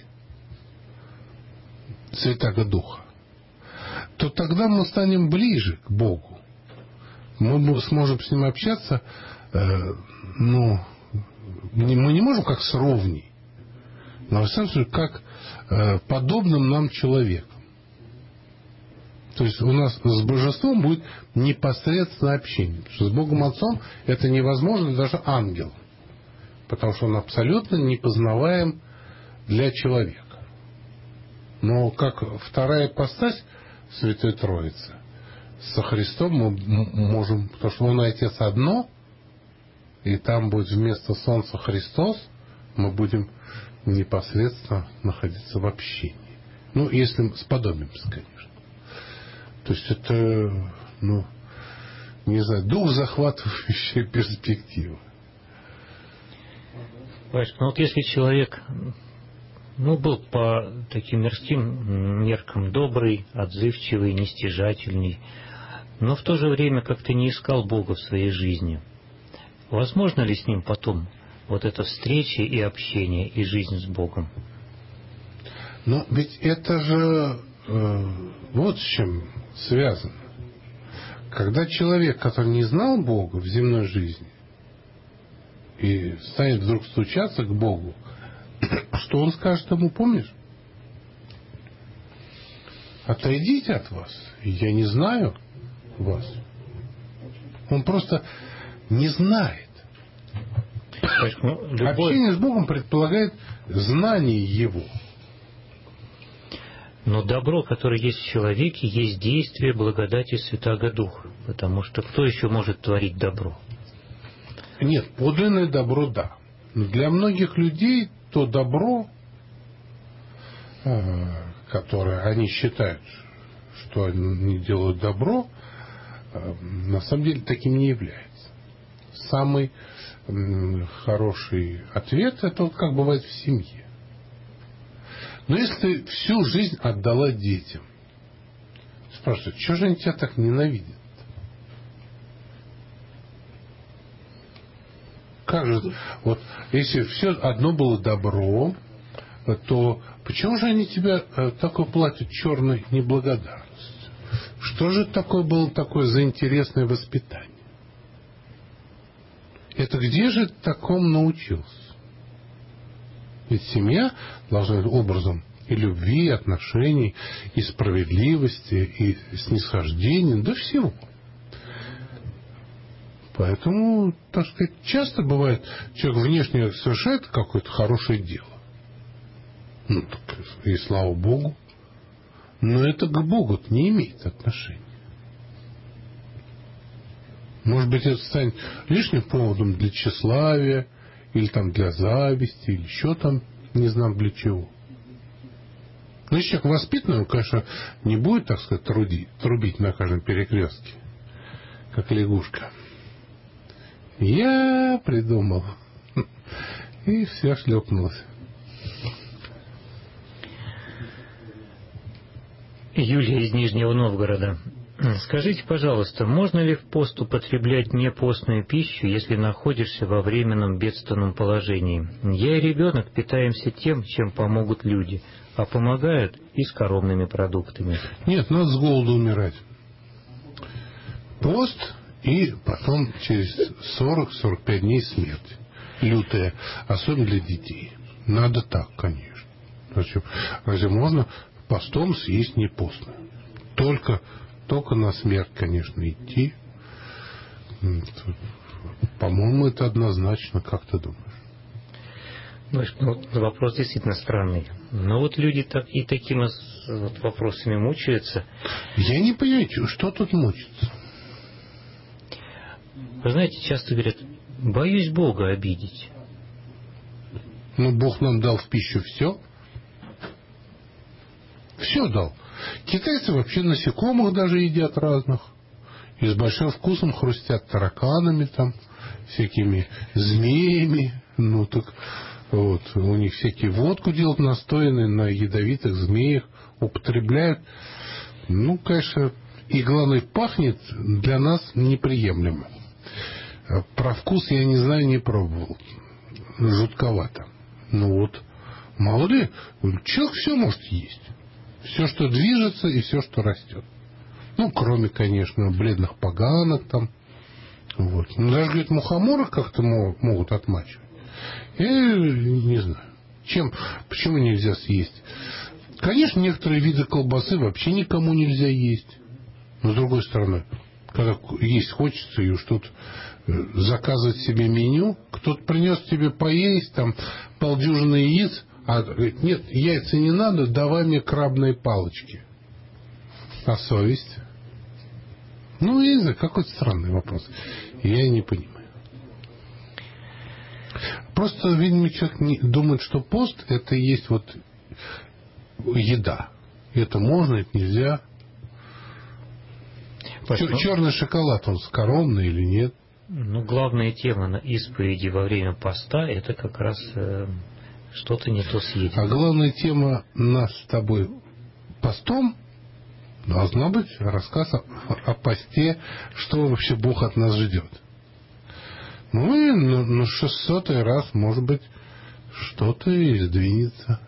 Святаго Духа, то тогда мы станем ближе к Богу. Мы сможем с Ним общаться, мы не можем как с ровней, но в самом случае как подобным нам человеком. То есть у нас с Божеством будет непосредственное общение. Потому что с Богом Отцом это невозможно даже ангелу. Потому что он абсолютно непознаваем для человека. Но как вторая ипостась Святой Троицы, со Христом мы можем, потому что Он и Отец одно, и там будет вместо Солнца Христос, мы будем непосредственно находиться в общении. Если сподобимся, конечно. То есть это, не знаю, дух захватывающая перспектива. Батюшка, если человек, был по таким мирским меркам добрый, отзывчивый, нестяжательный, но в то же время как-то не искал Бога в своей жизни, возможно ли с ним потом вот эта встреча и общение, и жизнь с Богом? Ведь это же вот с чем связано. Когда человек, который не знал Бога в земной жизни, и станет вдруг стучаться к Богу, что он скажет ему, помнишь? Отойдите от вас, я не знаю вас. Он просто не знает. Общение с Богом предполагает знание Его. Но добро, которое есть в человеке, есть действие благодати Святаго Духа. Потому что кто еще может творить добро? Нет, подлинное добро, да. Но для многих людей то добро, которое они считают, что они делают добро, на самом деле таким не является. Самый хороший ответ — это вот как бывает в семье. Но если ты всю жизнь отдала детям, спрашивают, что же они тебя так ненавидят? Как же, вот если все одно было добро, то почему же они тебя такой платят черной неблагодарностью? Что же такое было такое за интересное воспитание? Это где же такому научился? Ведь семья должна быть образом И любви, и отношений, и справедливости, и снисхождения, да всего. Поэтому, так сказать, часто бывает, человек внешне совершает какое-то хорошее дело. Ну, так и слава Богу. Но это к Богу не имеет отношения. Может быть, это станет лишним поводом для тщеславия, или там для зависти, или еще там, не знаю для чего. Но если человек воспитанный, он, конечно, не будет, так сказать, трубить на каждом перекрестке, как лягушка. Я придумал. И все шлепнулось. Юлия из Нижнего Новгорода. Скажите, пожалуйста, можно ли в пост употреблять непостную пищу, если находишься во временном бедственном положении? Я и ребенок питаемся тем, чем помогут люди, а помогают и скоромными продуктами. Нет, надо с голоду умирать. Пост и потом через 40-45 дней смерть. Лютая, особенно для детей. Надо так, конечно. Разве можно постом съесть непостную? Только на смерть, конечно, идти. По-моему, это однозначно. Как ты думаешь? Ну, вопрос действительно странный. Но вот люди и такими вот вопросами мучаются. Я не понимаю, что тут мучиться. Вы знаете, часто говорят, боюсь Бога обидеть. Ну, Бог нам дал в пищу все. Все дал. Китайцы вообще насекомых даже едят разных. И с большим вкусом хрустят тараканами там, всякими змеями. Ну так вот, у них всякие водку делают настоянные на ядовитых змеях, употребляют. Ну, конечно, и главное, пахнет для нас неприемлемо. Про вкус я не знаю, не пробовал. Жутковато. Ну вот, мало ли, человек все может есть. Все, что движется, и все, что растет. Ну, кроме, конечно, бледных поганок там. Вот. Ну, даже, говорит, мухоморы как-то могут отмачивать. Я не знаю. Почему нельзя съесть? Конечно, некоторые виды колбасы вообще никому нельзя есть. Но, с другой стороны, когда есть хочется и что-то заказывать себе меню, кто-то принес тебе поесть, там, полдюжины яиц, а говорит, нет, яйца не надо, давай мне крабные палочки. А совесть? Ну, я не знаю, какой-то странный вопрос. Я не понимаю. Просто, видимо, человек думает, что пост — это и есть вот еда. Это можно, это нельзя. Черный шоколад, он скоромный или нет? Ну, главная тема на исповеди во время поста — это как раз что-то не то съедено. А главная тема нас с тобой постом должна быть рассказ о посте, что вообще Бог от нас ждет. Ну и на 600-й раз, может быть, что-то и сдвинется.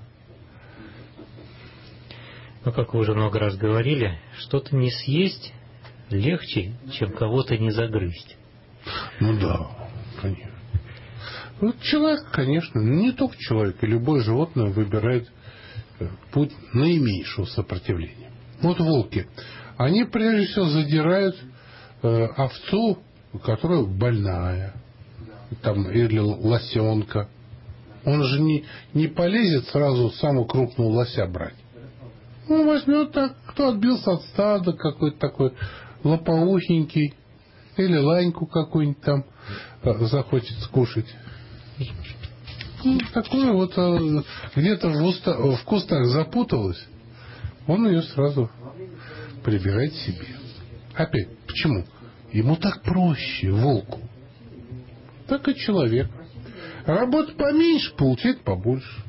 Ну, как вы уже много раз говорили, что-то не съесть легче, чем кого-то не загрызть. Ну да, конечно. Вот человек, конечно, не только человек, и любое животное выбирает путь наименьшего сопротивления. Вот волки, они прежде всего задирают овцу, которая больная, там, или лосенка. Он же не полезет сразу самого крупного лося брать. Он возьмет так, кто отбился от стада, какой-то такой лопоухенький, или ланьку какую-нибудь там захочет скушать. Ну, такое вот где-то в кустах запуталось, он ее сразу прибирает себе. Опять, почему? Ему так проще, волку. Так и человек. Работать поменьше, получать побольше.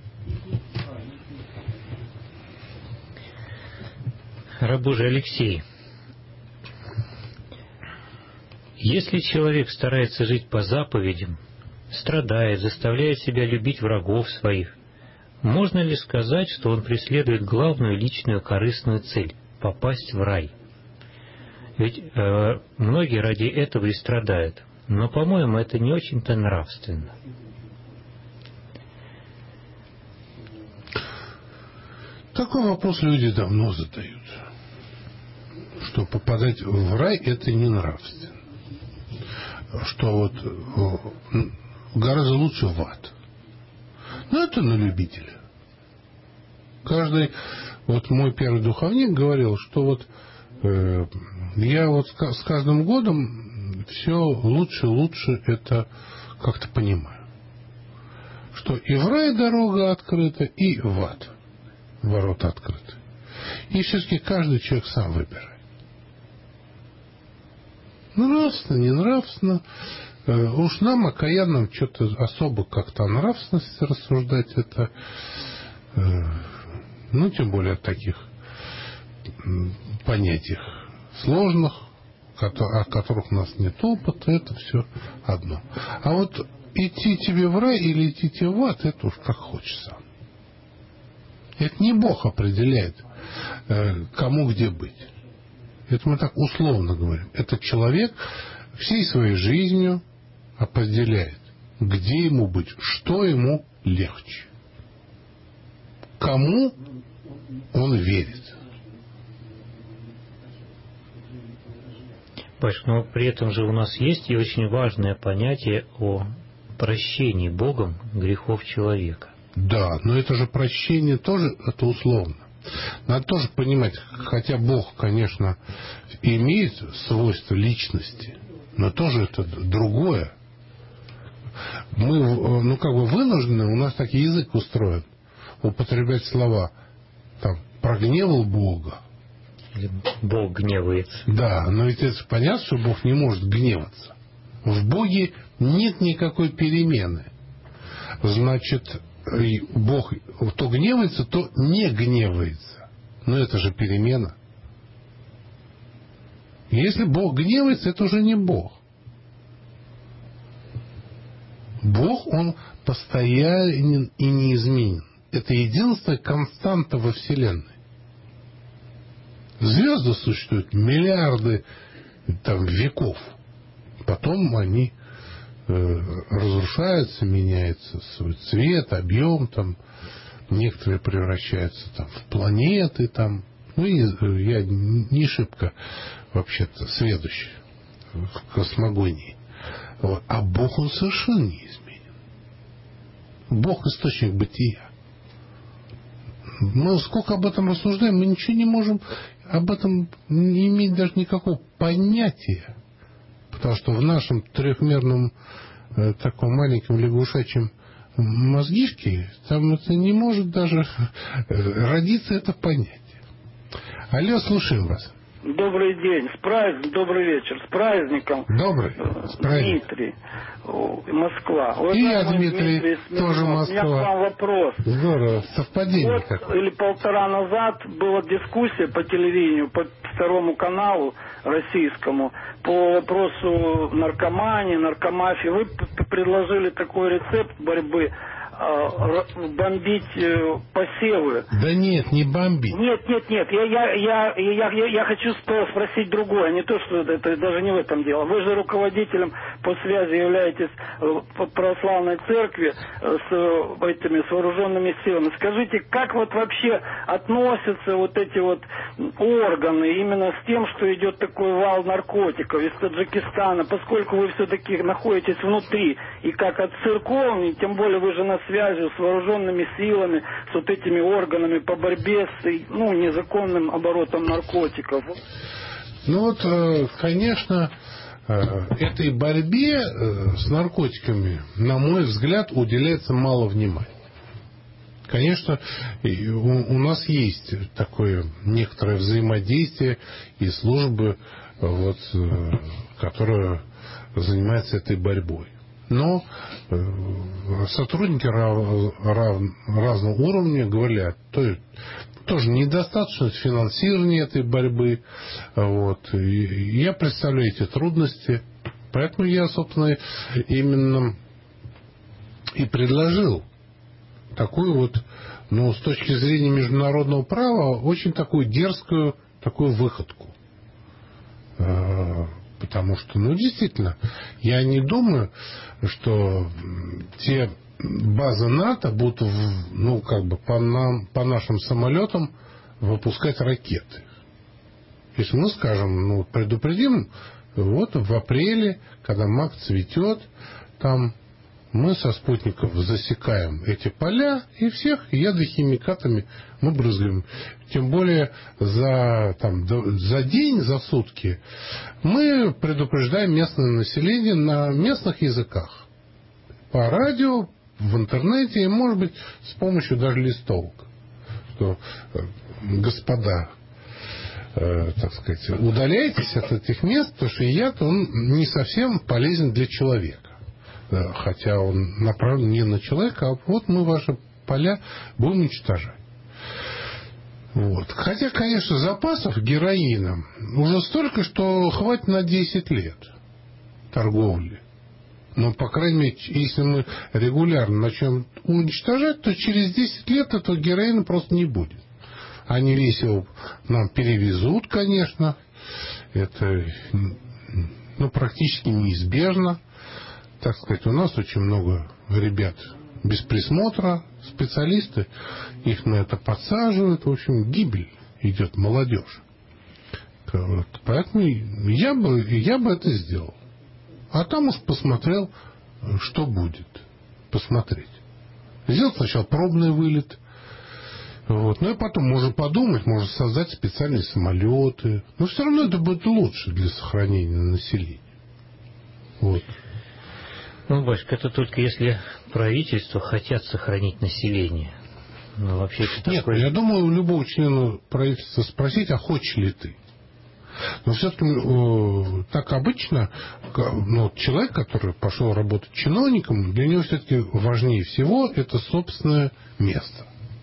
Раб Божий Алексей. Если человек старается жить по заповедям, страдает, заставляет себя любить врагов своих, можно ли сказать, что он преследует главную личную корыстную цель – попасть в рай? Ведь многие ради этого и страдают, но, по-моему, это не очень-то нравственно. Такой вопрос люди давно задают. Что попадать в рай – это не нравственно. Что вот гораздо лучше в ад. Но это на любителя. Каждый, вот мой первый духовник говорил, что вот я вот с каждым годом все лучше и лучше это как-то понимаю. Что и в рай дорога открыта, и в ад ворота открыты. И все-таки каждый человек сам выбирает. Нравственно, не нравственно. Уж нам, окаянным, что-то особо как-то о нравственности рассуждать, это, ну, тем более о таких понятиях сложных, о которых у нас нет опыта, это все одно. А вот идти тебе в рай или идти тебе в ад, это уж как хочется. Это не Бог определяет, кому где быть. Это мы так условно говорим. Это человек всей своей жизнью определяет, где ему быть, что ему легче, кому он верит. Батюшка, но при этом же у нас есть и очень важное понятие о прощении Богом грехов человека. Да, но это же прощение тоже, это условно. Надо тоже понимать, хотя Бог, конечно, имеет свойства личности, но тоже это другое. Мы, ну, как бы вынуждены, у нас так язык устроен, употреблять слова, там, прогневал Бога. Или Бог гневается. Да, но ведь это понятно, что Бог не может гневаться. В Боге нет никакой перемены. Значит, Бог то гневается, то не гневается. Но это же перемена. Если Бог гневается, это уже не Бог. Бог, Он постоянен и неизменен. Это единственная константа во Вселенной. Звезды существуют миллиарды там, веков. Потом они разрушаются, меняется свой цвет, объем, там, некоторые превращаются там, в планеты. Там. Ну, я не шибко вообще-то сведущий в космогонии. Вот. А Бог, Он совершенно неизменен. Бог – источник бытия. Мы сколько об этом рассуждаем, мы ничего не можем об этом не иметь даже никакого понятия. Потому что в нашем трехмерном таком маленьком лягушачьем мозгишке там это не может даже родиться это понятие. Алло, слушаем вас. Добрый день, добрый вечер, с праздником. Добрый, с праздником. Дмитрий, Москва. И я, Дмитрий, тоже Москва. У меня к вам вопрос. Здорово, совпадение какое. Или полтора назад была дискуссия по телевидению, по Второму каналу российскому, по вопросу наркомании, наркомафии. Вы предложили такой рецепт борьбы. Бомбить посевы. Да нет, не бомбить. Нет. Я хочу спросить другое. Не то, что это даже не в этом дело. Вы же руководителем по связи являетесь православной церкви с вооруженными силами. Скажите, как вот вообще относятся вот эти вот органы именно с тем, что идет такой вал наркотиков из Таджикистана, поскольку вы все-таки находитесь внутри, и как от церковни, тем более вы же на связи с вооруженными силами, с вот этими органами по борьбе с незаконным оборотом наркотиков. Ну вот, конечно, этой борьбе с наркотиками, на мой взгляд, уделяется мало внимания. Конечно, у нас есть такое некоторое взаимодействие и службы, вот, которая занимается этой борьбой. Но сотрудники разного уровня говорят, тоже недостаточно финансирования этой борьбы. Вот. И я представляю эти трудности. Поэтому я, собственно, именно и предложил такую вот, с точки зрения международного права, очень такую дерзкую такую выходку. Потому что, действительно, я не думаю, что те базы НАТО будут, ну, как бы по нашим самолетам выпускать ракеты. Если мы скажем, ну, предупредим, вот в апреле, когда мак цветет, там мы со спутников засекаем эти поля и всех ядохимикатами мы брызгаем. Тем более за день, за сутки мы предупреждаем местное население на местных языках. По радио, в интернете и, может быть, с помощью даже листовок. Что, господа, так сказать, удаляйтесь от этих мест, потому что яд, он не совсем полезен для человека. Хотя он направлен не на человека, а вот мы ваши поля будем уничтожать. Вот. Хотя, конечно, запасов героина уже столько, что хватит на 10 лет торговли. Но, по крайней мере, если мы регулярно начнем уничтожать, то через 10 лет этого героина просто не будет. Они весь его нам перевезут, конечно. Это, ну, практически неизбежно. Так сказать, у нас очень много ребят без присмотра, специалисты, их на это подсаживают. В общем, гибель идет молодежь. Вот. Поэтому я бы это сделал. А там уж посмотрел, что будет. Посмотреть. Сделать сначала пробный вылет. Вот. Ну и потом можно подумать, можно создать специальные самолеты. Но все равно это будет лучше для сохранения населения. Вот. Ну, батюшка, это только если правительство хотят сохранить население. Ну, вообще это нет, такое... я думаю, у любого члена правительства спросить, а хочешь ли ты? Но все-таки так обычно, ну, человек, который пошел работать чиновником, для него все-таки важнее всего это собственное место.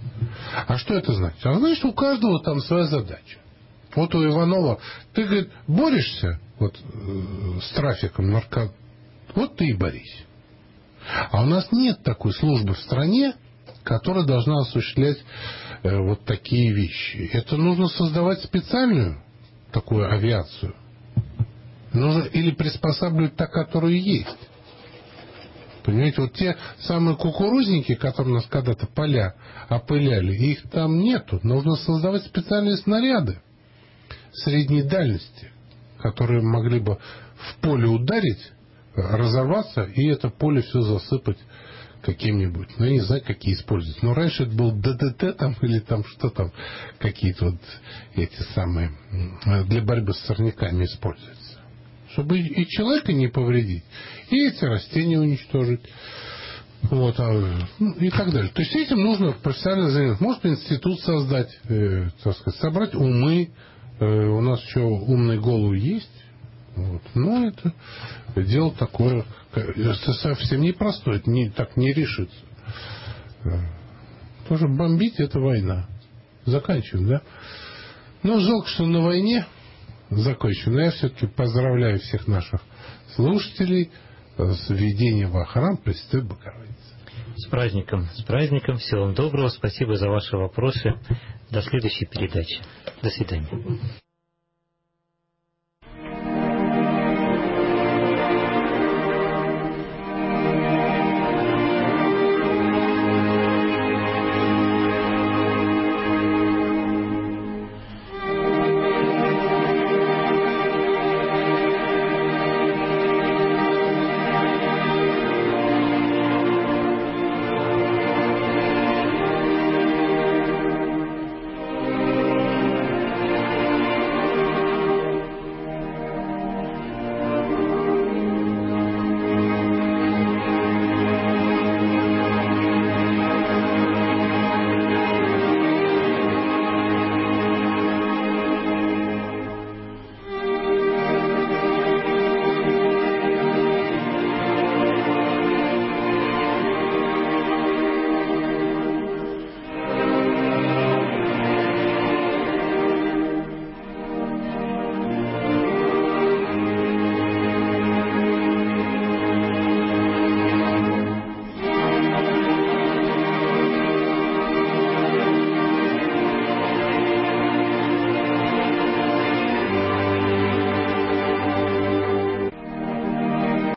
А что это значит? А значит, у каждого там своя задача. Вот у Иванова, ты, говорит, борешься вот, с трафиком наркотиков, вот ты и борись. А у нас нет такой службы в стране, которая должна осуществлять вот такие вещи. Это нужно создавать специальную такую авиацию. Нужно или приспосабливать та, которая есть. Понимаете, вот те самые кукурузники, которые у нас когда-то поля опыляли, их там нету. Нужно создавать специальные снаряды средней дальности, которые могли бы в поле ударить, разорваться, и это поле все засыпать каким-нибудь. Ну, я не знаю, какие используют. Но раньше это был ДДТ там, или там что там, какие-то вот эти самые, для борьбы с сорняками используются. Чтобы и человека не повредить, и эти растения уничтожить. Вот, и так далее. То есть этим нужно профессионально заняться. Может, институт создать, так сказать, собрать умы. У нас еще умные головы есть. Вот. Но это дело такое, это совсем непростое, это так не решится. Тоже бомбить — это война. Заканчиваем, да? Но жалко, что на войне закончим. Но я все-таки поздравляю всех наших слушателей с введением во храм Пресвятой Богородицы. С праздником, с праздником. Всего вам доброго. Спасибо за ваши вопросы. До следующей передачи. До свидания.